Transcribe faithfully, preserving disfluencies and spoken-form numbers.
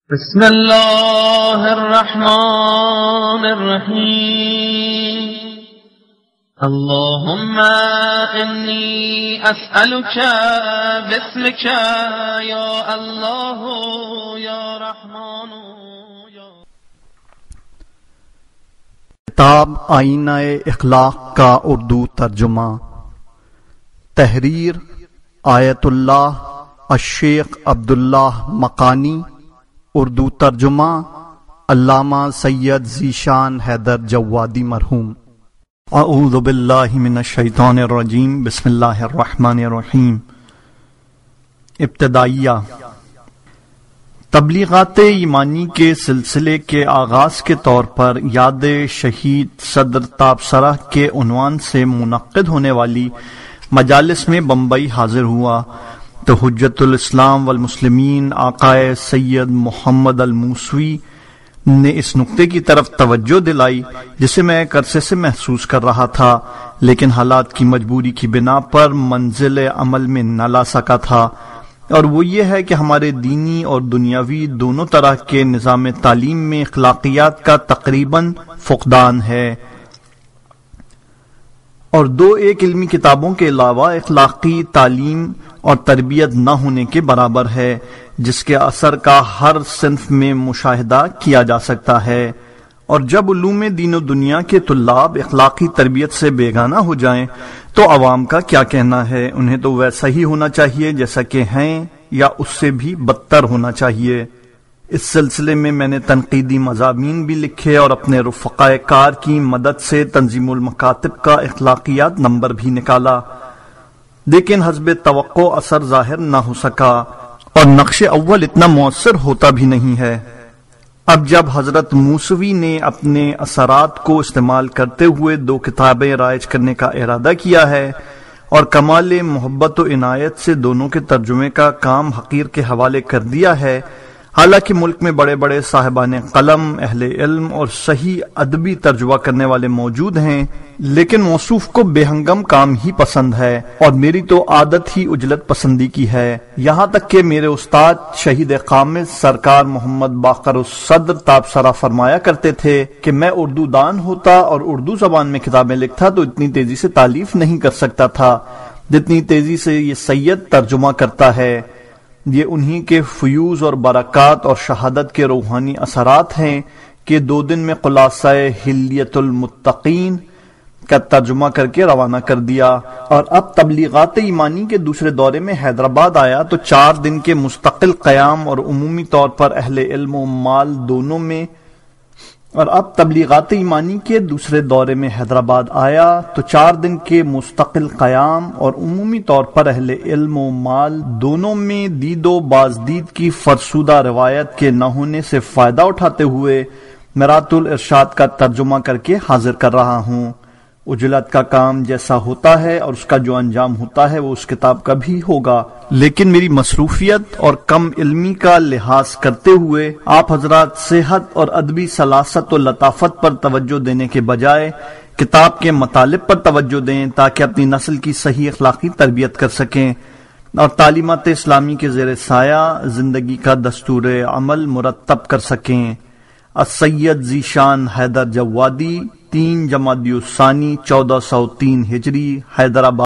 بسم اللہ الرحمن الرحیم اللہم انی اسألک باسمک یا اللہ یا رحمان یا کتاب آئینہ اخلاق کا اردو ترجمہ، تحریر آیت اللہ الشیخ عبداللہ مقانی، اردو ترجمہ علامہ سید ذیشان حیدر جوادی مرحوم۔ اعوذ باللہ من الشیطان الرجیم، بسم اللہ الرحمن الرحیم۔ ابتدائیہ تبلیغات ایمانی کے سلسلے کے آغاز کے طور پر یاد شہید صدر تابصرہ کے عنوان سے منعقد ہونے والی مجالس میں بمبئی حاضر ہوا تو حجت الاسلام والمسلمین آقائے سید محمد الموسوی نے اس نقطے کی طرف توجہ دلائی جسے میں ایک عرصے سے محسوس کر رہا تھا، لیکن حالات کی مجبوری کی بنا پر منزل عمل میں نہ لا سکا تھا، اور وہ یہ ہے کہ ہمارے دینی اور دنیاوی دونوں طرح کے نظام تعلیم میں اخلاقیات کا تقریباً فقدان ہے، اور دو ایک علمی کتابوں کے علاوہ اخلاقی تعلیم اور تربیت نہ ہونے کے برابر ہے، جس کے اثر کا ہر صنف میں مشاہدہ کیا جا سکتا ہے۔ اور جب علوم دین و دنیا کے طلاب اخلاقی تربیت سے بیگانہ ہو جائیں تو عوام کا کیا کہنا ہے؟ انہیں تو ویسا ہی ہونا چاہیے جیسا کہ ہیں، یا اس سے بھی بدتر ہونا چاہیے۔ اس سلسلے میں میں نے تنقیدی مضامین بھی لکھے اور اپنے رفقائے کار کی مدد سے تنظیم المکاتب کا اخلاقیات نمبر بھی نکالا، لیکن حسب توقع اثر ظاہر نہ ہو سکا اور نقش اول اتنا مؤثر ہوتا بھی نہیں ہے۔ اب جب حضرت موسوی نے اپنے اثرات کو استعمال کرتے ہوئے دو کتابیں رائج کرنے کا ارادہ کیا ہے اور کمال محبت و عنایت سے دونوں کے ترجمے کا کام حقیر کے حوالے کر دیا ہے، حالانکہ ملک میں بڑے بڑے صاحبان قلم، اہل علم اور صحیح ادبی ترجمہ کرنے والے موجود ہیں، لیکن موصوف کو بے ہنگم کام ہی پسند ہے، اور میری تو عادت ہی اجلت پسندی کی ہے، یہاں تک کہ میرے استاد شہید قامت سرکار محمد باقر الصدر تابصرہ فرمایا کرتے تھے کہ میں اردو دان ہوتا اور اردو زبان میں کتابیں لکھتا تو اتنی تیزی سے تالیف نہیں کر سکتا تھا جتنی تیزی سے یہ سید ترجمہ کرتا ہے۔ یہ انہی کے فیوز اور برکات اور شہادت کے روحانی اثرات ہیں کہ دو دن میں خلاصہ حلیت المتقین کا ترجمہ کر کے روانہ کر دیا، اور اب تبلیغات ایمانی کے دوسرے دورے میں حیدرآباد آیا تو چار دن کے مستقل قیام اور عمومی طور پر اہل علم و مال دونوں میں اور اب تبلیغات ایمانی کے دوسرے دورے میں حیدرآباد آیا تو چار دن کے مستقل قیام اور عمومی طور پر اہل علم و مال دونوں میں دید و بازدید کی فرسودہ روایت کے نہ ہونے سے فائدہ اٹھاتے ہوئے مرات الارشاد کا ترجمہ کر کے حاضر کر رہا ہوں۔ اجلت کا کام جیسا ہوتا ہے اور اس کا جو انجام ہوتا ہے وہ اس کتاب کا بھی ہوگا، لیکن میری مصروفیت اور کم علمی کا لحاظ کرتے ہوئے آپ حضرات صحت اور ادبی سلاست و لطافت پر توجہ دینے کے بجائے کتاب کے مطالب پر توجہ دیں تاکہ اپنی نسل کی صحیح اخلاقی تربیت کر سکیں اور تعلیمات اسلامی کے زیر سایہ زندگی کا دستور عمل مرتب کر سکیں۔ السید ذیشان حیدر جوادی، تین جمادی الثانی چودہ سو تین ہجری، حیدرآباد۔